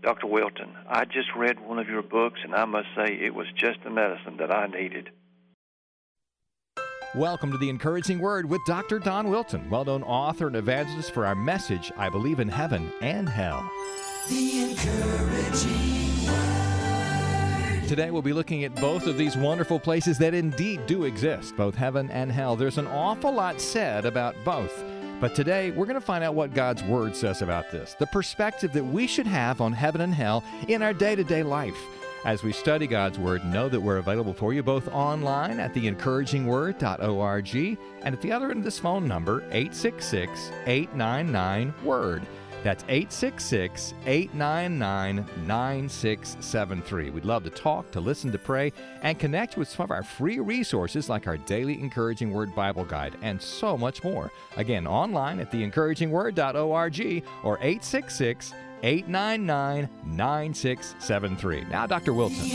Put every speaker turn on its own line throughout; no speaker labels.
Dr. Wilton, I just read one of your books, and I must say it was just the medicine that I needed.
Welcome to The Encouraging Word with Dr. Don Wilton, well-known author and evangelist for our message, I Believe in Heaven and Hell.
The Encouraging Word.
Today we'll be looking at both of these wonderful places that indeed do exist, both heaven and hell. There's an awful lot said about both. But today, we're going to find out what God's Word says about this, the perspective that we should have on heaven and hell in our day-to-day life. As we study God's Word, know that we're available for you both online at theencouragingword.org and at the other end of this phone number, 866-899-WORD. That's 866-899-9673. We'd love to talk, to listen, to pray, and connect with some of our free resources like our Daily Encouraging Word Bible Guide and so much more. Again, online at theencouragingword.org or 866-899-9673. Now, Dr. Wilton.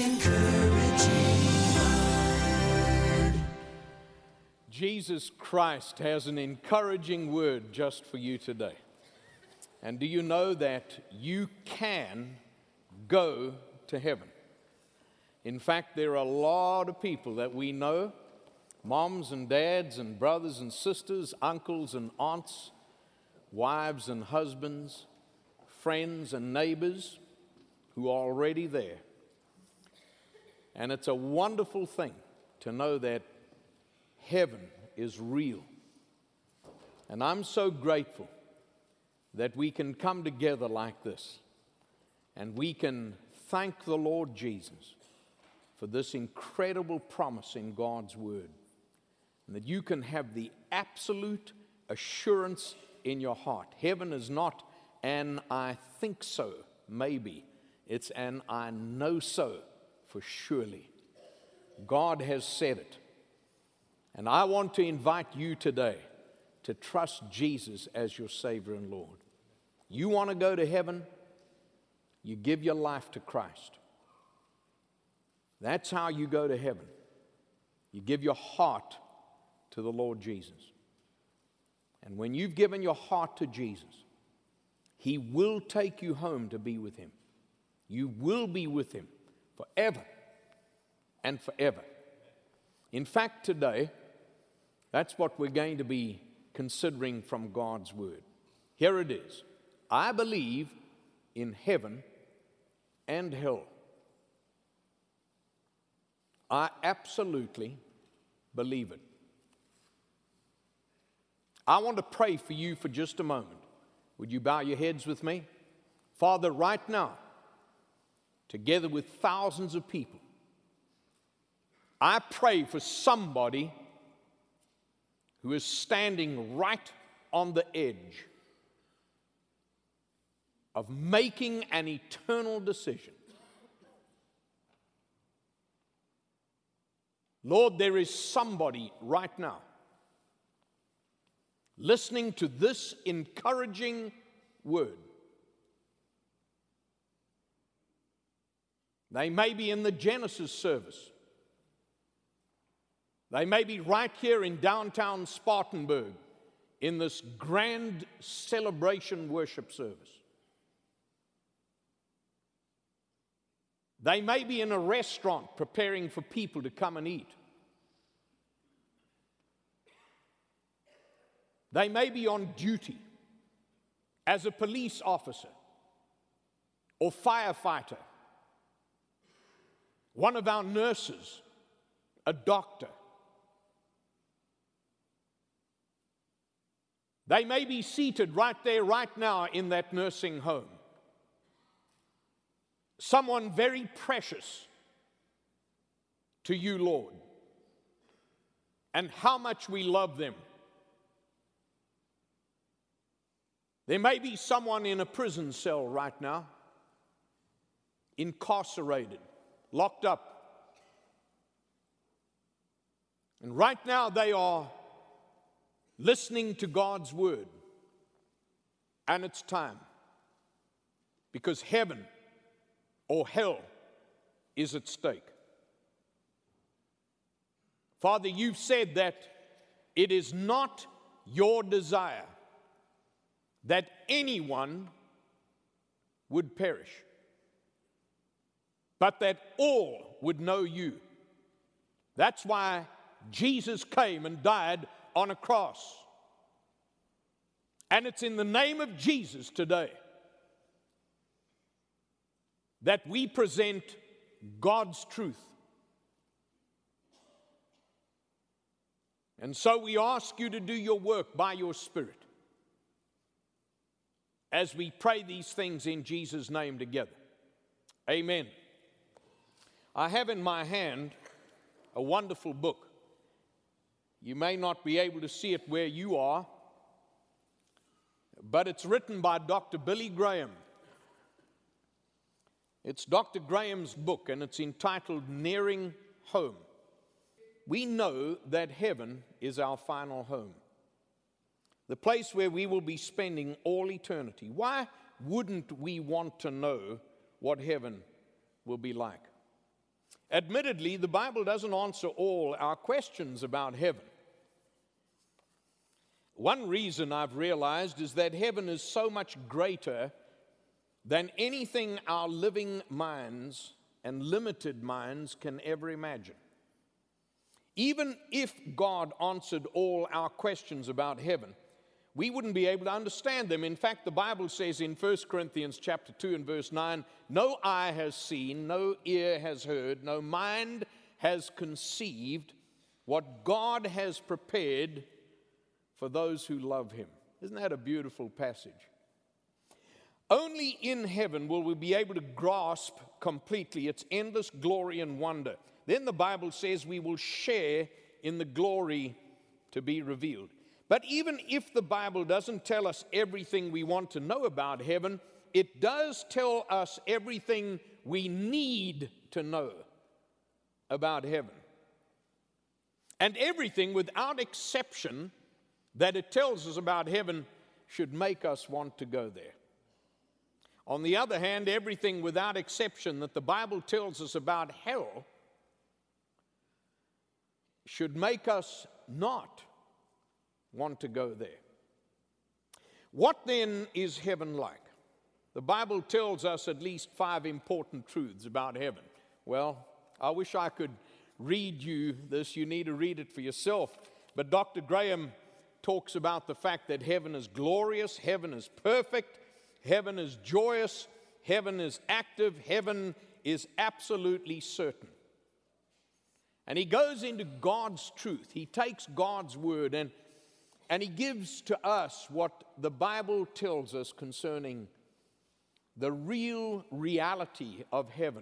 Jesus Christ has an encouraging word just for you today. And do you know that you can go to heaven? In fact, there are a lot of people that we know, moms and dads and brothers and sisters, uncles and aunts, wives and husbands, friends and neighbors who are already there. And it's a wonderful thing to know that heaven is real. And I'm so grateful that we can come together like this and we can thank the Lord Jesus for this incredible promise in God's Word, and that you can have the absolute assurance in your heart. Heaven is not an I think so, maybe. It's an I know so for surely. God has said it. And I want to invite you today to trust Jesus as your Savior and Lord. You want to go to heaven? You give your life to Christ. That's how you go to heaven. You give your heart to the Lord Jesus. And when you've given your heart to Jesus, He will take you home to be with Him. You will be with Him forever and forever. In fact, today, that's what we're going to be considering from God's Word. Here it is. I believe in heaven and hell. I absolutely believe it. I want to pray for you for just a moment. Would you bow your heads with me? Father, right now, together with thousands of people, I pray for somebody who is standing right on the edge of making an eternal decision. Lord, there is somebody right now listening to this encouraging word. They may be in the Genesis service. They may be right here in downtown Spartanburg in this grand celebration worship service. They may be in a restaurant preparing for people to come and eat. They may be on duty as a police officer or firefighter, one of our nurses, a doctor. They may be seated right there, right now in that nursing home. Someone very precious to you, Lord, and how much we love them. There may be someone in a prison cell right now, incarcerated, locked up. And right now they are listening to God's word. And it's time, because heaven or hell is at stake. Father, you've said that it is not your desire that anyone would perish, but that all would know you. That's why Jesus came and died on a cross. And it's in the name of Jesus today that we present God's truth. And so we ask you to do your work by your Spirit as we pray these things in Jesus' name together. Amen. I have in my hand a wonderful book. You may not be able to see it where you are, but it's written by Dr. Billy Graham. It's Dr. Graham's book, and it's entitled Nearing Home. We know that heaven is our final home, the place where we will be spending all eternity. Why wouldn't we want to know what heaven will be like? Admittedly, the Bible doesn't answer all our questions about heaven. One reason I've realized is that heaven is so much greater than anything our living minds and limited minds can ever imagine. Even if God answered all our questions about heaven, we wouldn't be able to understand them. In fact, the Bible says in 1 Corinthians chapter 2 and verse 9, no eye has seen, no ear has heard, no mind has conceived what God has prepared for those who love him. Isn't that a beautiful passage? Only in heaven will we be able to grasp completely its endless glory and wonder. Then the Bible says we will share in the glory to be revealed. But even if the Bible doesn't tell us everything we want to know about heaven, it does tell us everything we need to know about heaven. And everything without exception that it tells us about heaven should make us want to go there. On the other hand, everything without exception that the Bible tells us about hell should make us not want to go there. What then is heaven like? The Bible tells us at least 5 important truths about heaven. Well, I wish I could read you this. You need to read it for yourself. But Dr. Graham talks about the fact that heaven is glorious, heaven is perfect, heaven is joyous, heaven is active, heaven is absolutely certain. And he goes into God's truth. He takes God's word and he gives to us what the Bible tells us concerning the real reality of heaven.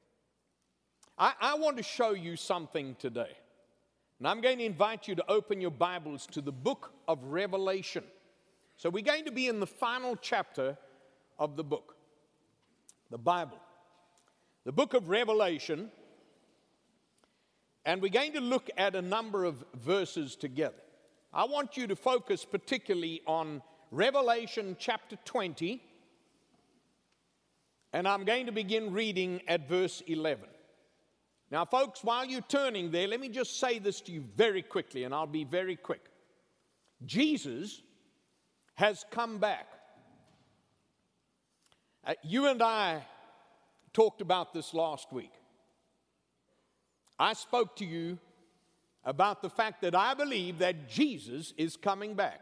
I want to show you something today. And I'm going to invite you to open your Bibles to the book of Revelation. So we're going to be in the final chapter of the book, the Bible. The book of Revelation. And we're going to look at a number of verses together. I want you to focus particularly on Revelation chapter 20. And I'm going to begin reading at verse 11. Now, folks, while you're turning there, let me just say this to you very quickly, and I'll be very quick. Jesus has come back. You and I talked about this last week. I spoke to you about the fact that I believe that Jesus is coming back.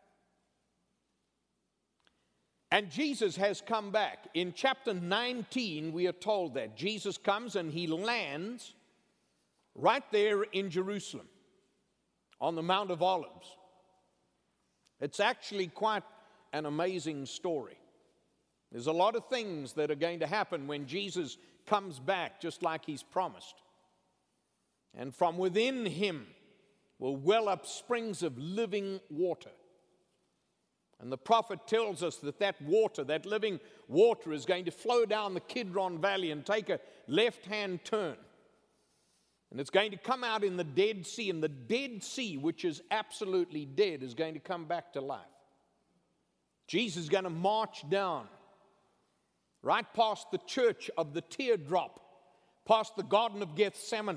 And Jesus has come back. In chapter 19, we are told that Jesus comes and he lands right there in Jerusalem on the Mount of Olives. It's actually quite an amazing story. There's a lot of things that are going to happen when Jesus comes back, just like he's promised. And from within him will well up springs of living water. And the prophet tells us that that water, that living water, is going to flow down the Kidron Valley and take a left-hand turn. And it's going to come out in the Dead Sea. And the Dead Sea, which is absolutely dead, is going to come back to life. Jesus is going to march down right past the church of the teardrop, past the Garden of Gethsemane.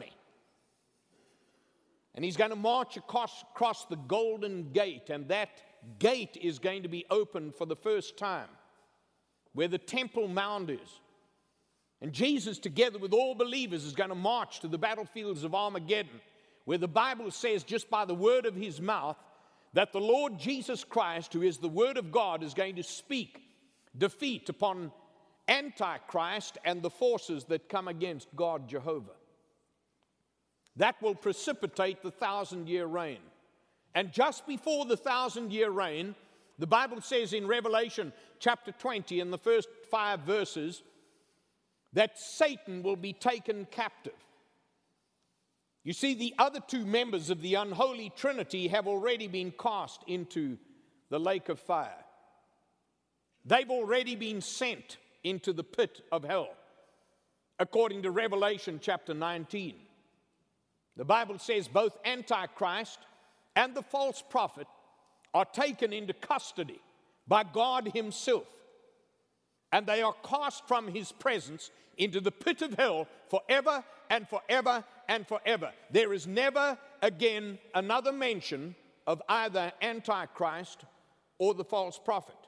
And he's going to march across the Golden Gate, and that gate is going to be opened for the first time, where the Temple Mount is. And Jesus, together with all believers, is going to march to the battlefields of Armageddon, where the Bible says, just by the word of his mouth, that the Lord Jesus Christ, who is the Word of God, is going to speak defeat upon Antichrist and the forces that come against God Jehovah. That will precipitate the 1,000-year reign. And just before the 1,000-year reign, the Bible says in Revelation chapter 20, in the first 5 verses, that Satan will be taken captive. You see, the other 2 members of the unholy Trinity have already been cast into the lake of fire. They've already been sent into the pit of hell, according to Revelation chapter 19. The Bible says both Antichrist and the false prophet are taken into custody by God himself, and they are cast from his presence into the pit of hell forever and forever and forever. There is never again another mention of either Antichrist or the false prophet.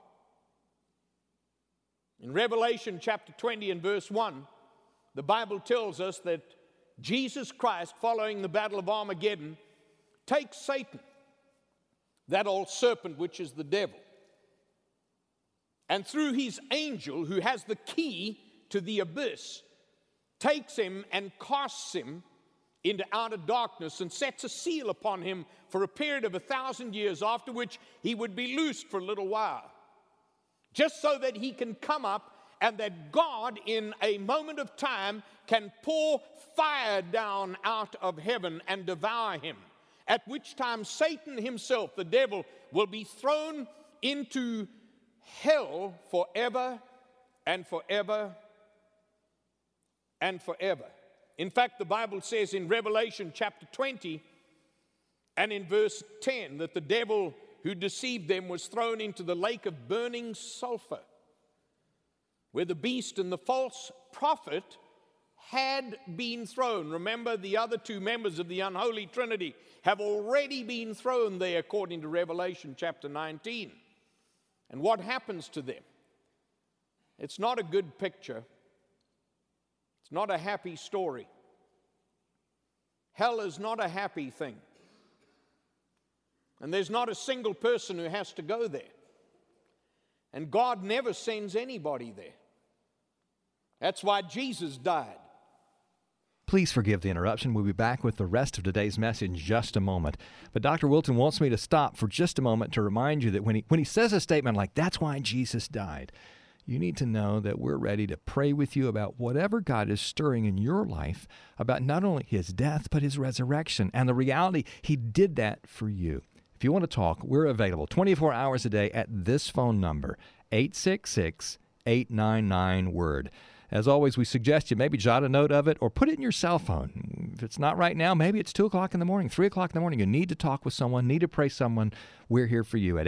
In Revelation chapter 20 and verse 1, the Bible tells us that Jesus Christ, following the battle of Armageddon, takes Satan, that old serpent which is the devil, and through his angel, who has the key to the abyss, takes him and casts him into outer darkness and sets a seal upon him for a period of 1,000 years, after which he would be loosed for a little while, just so that he can come up and that God, in a moment of time, can pour fire down out of heaven and devour him, at which time Satan himself, the devil, will be thrown into hell forever and forever and forever. In fact, the Bible says in Revelation chapter 20 and in verse 10 that the devil who deceived them was thrown into the lake of burning sulfur, where the beast and the false prophet had been thrown. Remember, the other 2 members of the unholy Trinity have already been thrown there, according to Revelation chapter 19. And what happens to them? It's not a good picture. It's not a happy story. Hell is not a happy thing. And there's not a single person who has to go there. And God never sends anybody there. That's why Jesus died.
Please forgive the interruption. We'll be back with the rest of today's message in just a moment. But Dr. Wilton wants me to stop for just a moment to remind you that when he says a statement like, that's why Jesus died, you need to know that we're ready to pray with you about whatever God is stirring in your life about not only his death, but his resurrection and the reality he did that for you. If you want to talk, we're available 24 hours a day at this phone number, 866-899-WORD. As always, we suggest you maybe jot a note of it or put it in your cell phone. If it's not right now, maybe it's 2 o'clock in the morning, 3 o'clock in the morning. You need to talk with someone, need to pray someone. We're here for you at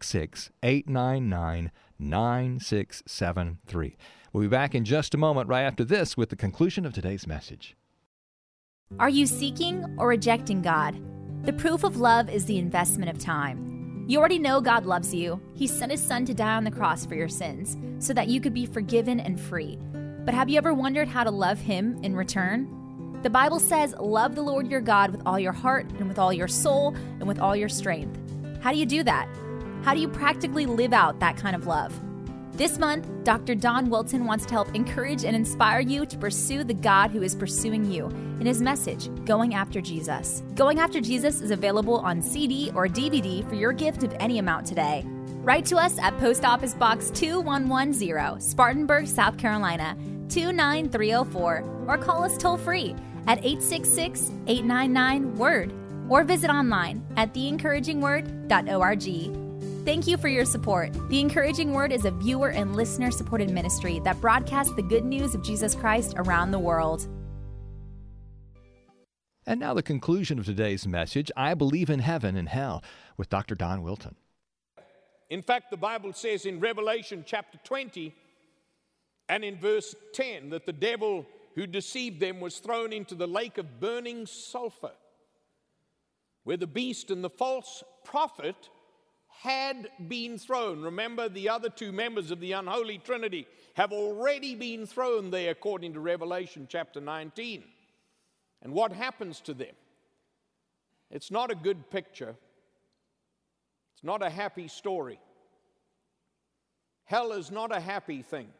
866-899-9673. We'll be back in just a moment right after this with the conclusion of today's message.
Are you seeking or rejecting God? The proof of love is the investment of time. You already know God loves you. He sent his son to die on the cross for your sins so that you could be forgiven and free. But have you ever wondered how to love him in return? The Bible says, love the Lord your God with all your heart and with all your soul and with all your strength. How do you do that? How do you practically live out that kind of love? This month, Dr. Don Wilton wants to help encourage and inspire you to pursue the God who is pursuing you in his message, Going After Jesus. Going After Jesus is available on CD or DVD for your gift of any amount today. Write to us at Post Office Box 2110, Spartanburg, South Carolina, 29304, or call us toll-free at 866-899-WORD, or visit online at theencouragingword.org. Thank you for your support. The Encouraging Word is a viewer and listener-supported ministry that broadcasts the good news of Jesus Christ around the world.
And now the conclusion of today's message, I Believe in Heaven and Hell, with Dr. Don Wilton.
In fact, the Bible says in Revelation chapter 20 and in verse 10 that the devil who deceived them was thrown into the lake of burning sulfur, where the beast and the false prophet had been thrown. Remember, the other two members of the unholy Trinity have already been thrown there according to Revelation chapter 19. And what happens to them? It's not a good picture. It's not a happy story. Hell is not a happy thing.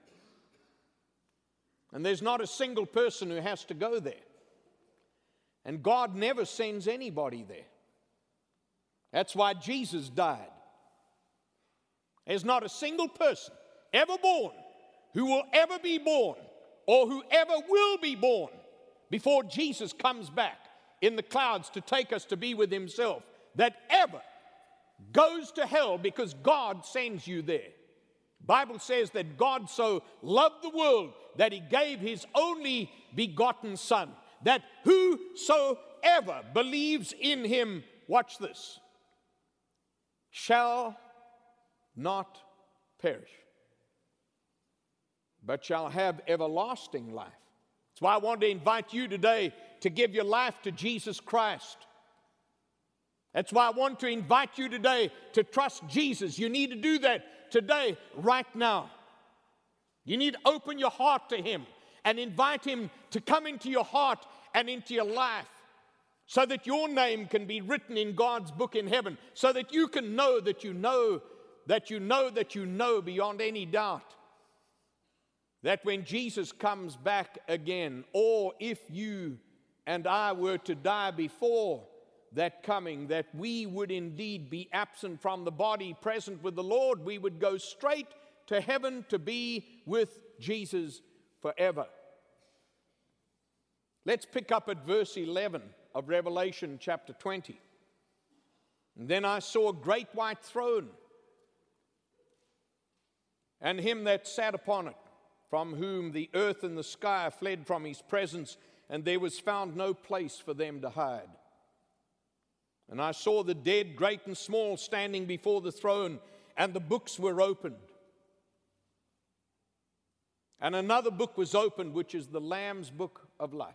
And there's not a single person who has to go there. And God never sends anybody there. That's why Jesus died. There's not a single person ever born who will ever be born or who ever will be born before Jesus comes back in the clouds to take us to be with himself that ever goes to hell, because God sends you there. The Bible says that God so loved the world that he gave his only begotten Son, that whosoever believes in him, watch this, shall not perish, but shall have everlasting life. That's why I want to invite you today to give your life to Jesus Christ. That's why I want to invite you today to trust Jesus. You need to do that today, right now. You need to open your heart to him and invite him to come into your heart and into your life, so that your name can be written in God's book in heaven, so that you can know that you know that you know that you know beyond any doubt that when Jesus comes back again, or if you and I were to die before that coming, that we would indeed be absent from the body, present with the Lord. We would go straight to heaven to be with Jesus forever. Let's pick up at verse 11 of Revelation chapter 20. And then I saw a great white throne, and him that sat upon it, from whom the earth and the sky fled from his presence, and there was found no place for them to hide. And I saw the dead, great and small, standing before the throne, and the books were opened. And another book was opened, which is the Lamb's book of life.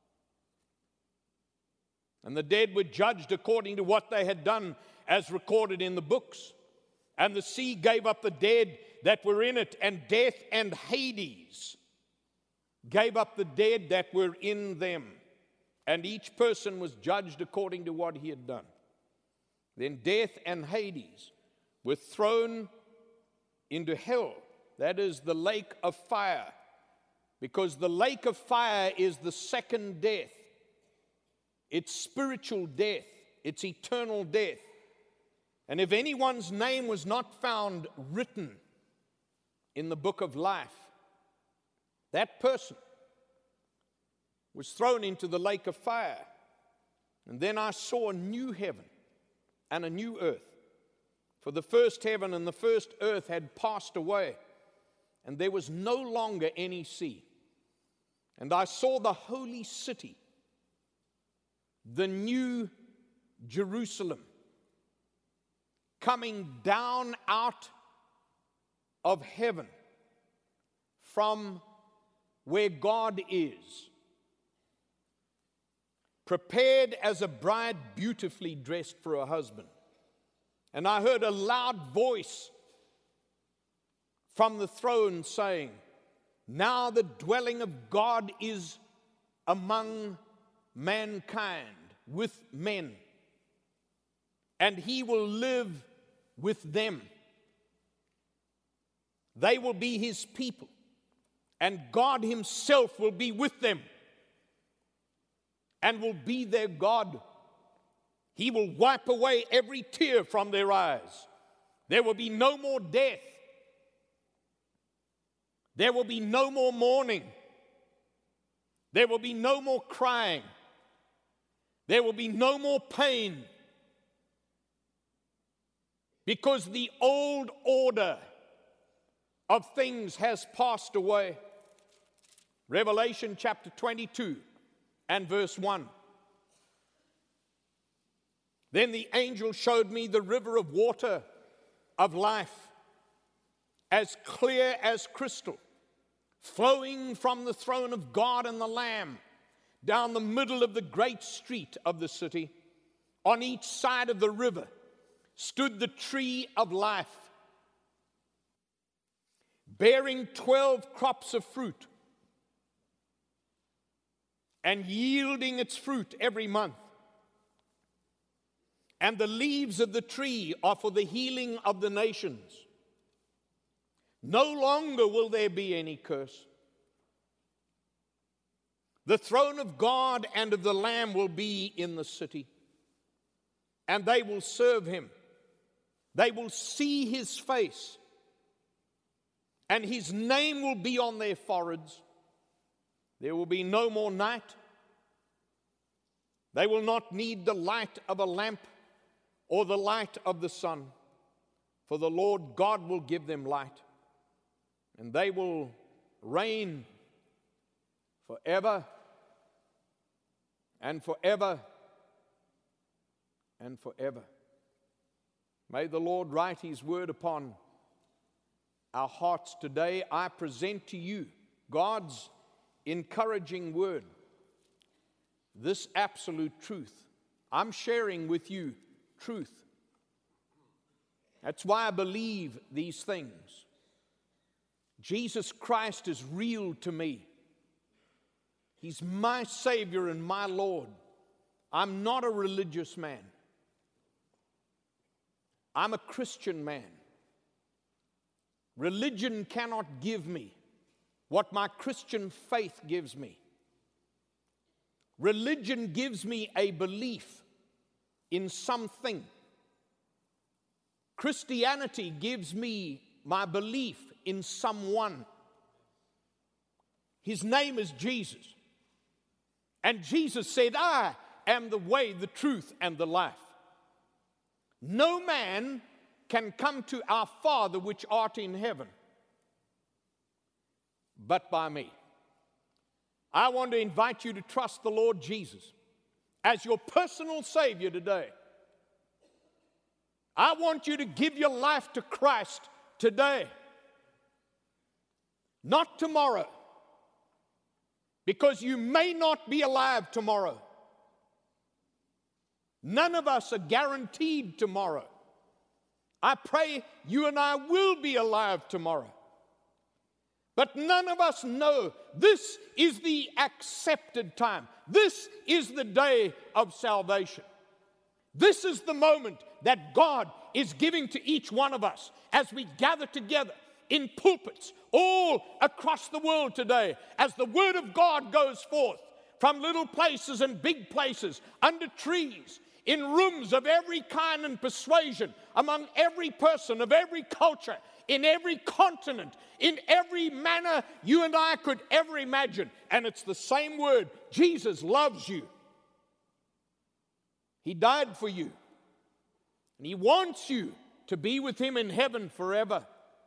And the dead were judged according to what they had done, as recorded in the books. And the sea gave up the dead that were in it, and death and Hades gave up the dead that were in them. And each person was judged according to what he had done. Then death and Hades were thrown into hell. That is the lake of fire. Because the lake of fire is the second death. It's spiritual death. It's eternal death. And if anyone's name was not found written in the book of life, that person was thrown into the lake of fire. And then I saw a new heaven and a new earth. For the first heaven and the first earth had passed away, and there was no longer any sea. And I saw the holy city, the new Jerusalem, coming down out of heaven from where God is, prepared as a bride beautifully dressed for her husband. And I heard a loud voice from the throne saying, "Now the dwelling of God is among mankind, with men, and he will live with them. They will be his people, and God himself will be with them and will be their God. He will wipe away every tear from their eyes. There will be no more death. There will be no more mourning. There will be no more crying. There will be no more pain, because the old order of things has passed away." Revelation chapter 22 and verse 1. Then the angel showed me the river of water of life, as clear as crystal, flowing from the throne of God and the Lamb down the middle of the great street of the city. On each side of the river stood the tree of life, bearing 12 crops of fruit and yielding its fruit every month. And the leaves of the tree are for the healing of the nations. No longer will there be any curse. The throne of God and of the Lamb will be in the city, and they will serve him. They will see his face, and his name will be on their foreheads. There will be no more night. They will not need the light of a lamp or the light of the sun, for the Lord God will give them light, and they will reign forever and forever and forever. May the Lord write his word upon our hearts today. I present to you God's encouraging word, this absolute truth. I'm sharing with you truth. That's why I believe these things. Jesus Christ is real to me. He's my Savior and my Lord. I'm not a religious man. I'm a Christian man. Religion cannot give me what my Christian faith gives me. Religion gives me a belief in something. Christianity gives me my belief in someone. His name is Jesus. And Jesus said, I am the way, the truth, and the life. No man can come to our Father which art in heaven but by me. I want to invite you to trust the Lord Jesus as your personal Savior today. I want you to give your life to Christ today, not tomorrow, because you may not be alive tomorrow. None of us are guaranteed tomorrow. I pray you and I will be alive tomorrow. But none of us know this is the accepted time. This is the day of salvation. This is the moment that God is giving to each one of us as we gather together in pulpits all across the world today, as the Word of God goes forth from little places and big places, under trees, in rooms of every kind and persuasion, among every person of every culture, in every continent, in every manner you and I could ever imagine. And it's the same word. Jesus loves you. He died for you. And He wants you to be with Him in heaven forever.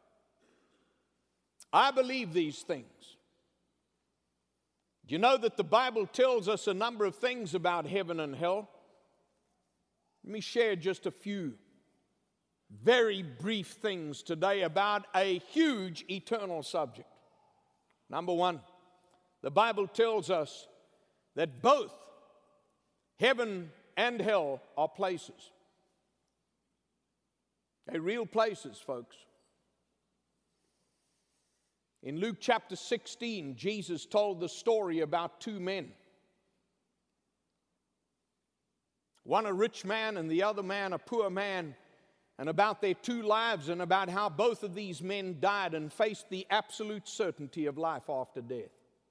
I believe these things. Do you know that the Bible tells us a number of things about heaven and hell? Let me share just a few very brief things today about a huge eternal subject. Number one, the Bible tells us that both heaven and hell are places. They're real places, folks. In Luke chapter 16, Jesus told the story about two men. One a rich man and the other man a poor man, and about their two lives and about how both of these men died and faced the absolute certainty of life after death.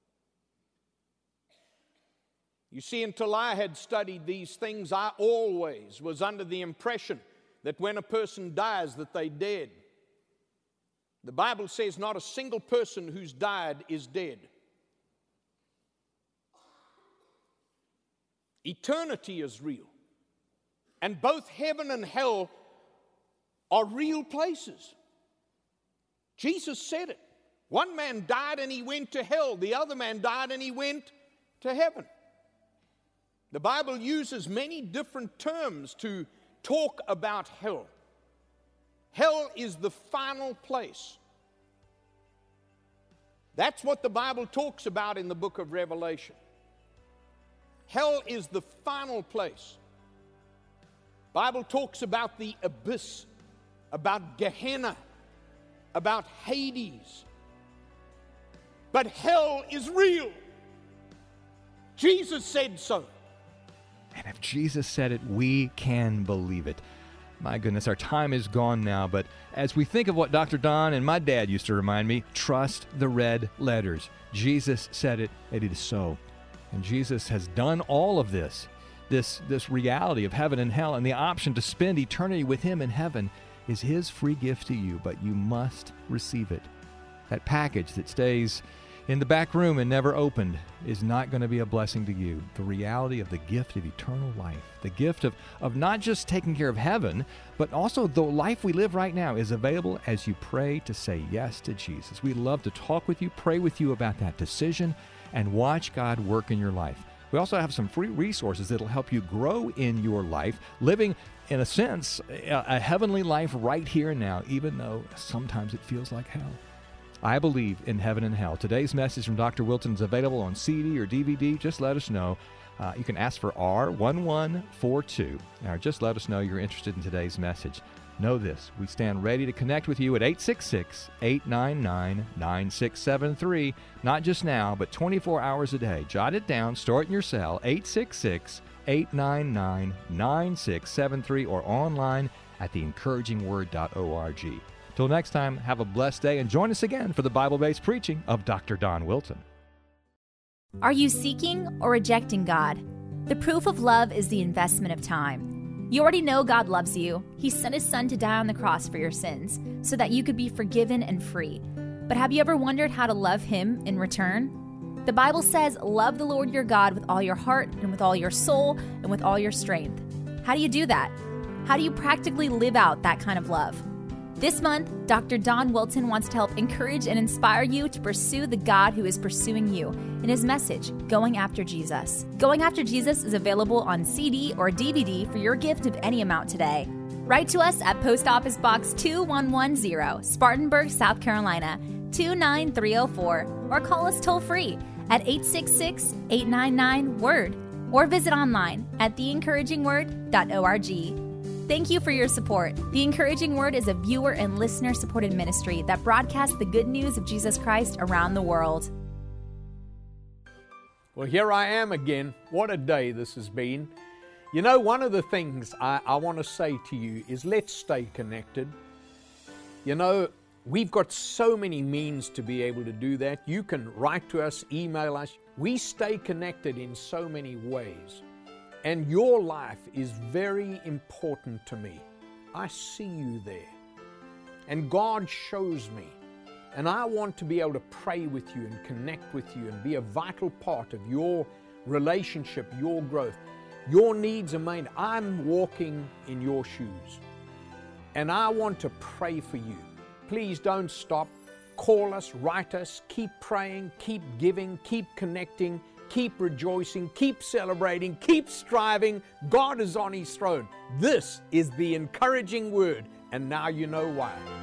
You see, until I had studied these things, I always was under the impression that when a person dies, that they're dead. The Bible says not a single person who's died is dead. Eternity is real. And both heaven and hell are real places. Jesus said it. One man died and he went to hell. The other man died and he went to heaven. The Bible uses many different terms to talk about hell. Hell is the final place. That's what the Bible talks about in the book of Revelation. Hell is the final place. Bible talks about the abyss, about Gehenna, about Hades. But hell is real. Jesus said so.
And if Jesus said it, we can believe it. My goodness, our time is gone now, but as we think of what Dr. Don and my dad used to remind me, trust the red letters. Jesus said it, and it is so. And Jesus has done all of this reality of heaven and hell, and the option to spend eternity with Him in heaven is His free gift to you, but you must receive it. That package that stays in the back room and never opened is not going to be a blessing to you. The reality of the gift of eternal life, the gift of not just taking care of heaven, but also the life we live right now is available as you pray to say yes to Jesus. We'd love to talk with you, pray with you about that decision, and watch God work in your life. We also have some free resources that'll help you grow in your life, living, in a sense, a heavenly life right here and now, even though sometimes it feels like hell. I believe in heaven and hell. Today's message from Dr. Wilton is available on CD or DVD. Just let us know. You can ask for R1142. Or just let us know you're interested in today's message. Know this, we stand ready to connect with you at 866-899-9673. Not just now, but 24 hours a day. Jot it down, store it in your cell, 866-899-9673, or online at theencouragingword.org. Till next time, have a blessed day and join us again for the Bible-based preaching of Dr. Don Wilton.
Are you seeking or rejecting God? The proof of love is the investment of time. You already know God loves you. He sent His Son to die on the cross for your sins so that you could be forgiven and free. But have you ever wondered how to love Him in return? The Bible says, love the Lord your God with all your heart and with all your soul and with all your strength. How do you do that? How do you practically live out that kind of love? This month, Dr. Don Wilton wants to help encourage and inspire you to pursue the God who is pursuing you in his message, Going After Jesus. Going After Jesus is available on CD or DVD for your gift of any amount today. Write to us at Post Office Box 2110, Spartanburg, South Carolina, 29304, or call us toll-free at 866-899-WORD, or visit online at theencouragingword.org. Thank you for your support. The Encouraging Word is a viewer and listener-supported ministry that broadcasts the good news of Jesus Christ around the world.
Well, here I am again. What a day this has been. You know, one of the things I want to say to you is let's stay connected. You know, we've got so many means to be able to do that. You can write to us, email us. We stay connected in so many ways. And your life is very important to me. I see you there. And God shows me. And I want to be able to pray with you and connect with you and be a vital part of your relationship, your growth. Your needs are mine. I'm walking in your shoes. And I want to pray for you. Please don't stop. Call us, write us, keep praying, keep giving, keep connecting. Keep rejoicing, keep celebrating, keep striving. God is on His throne. This is the encouraging word, and now you know why.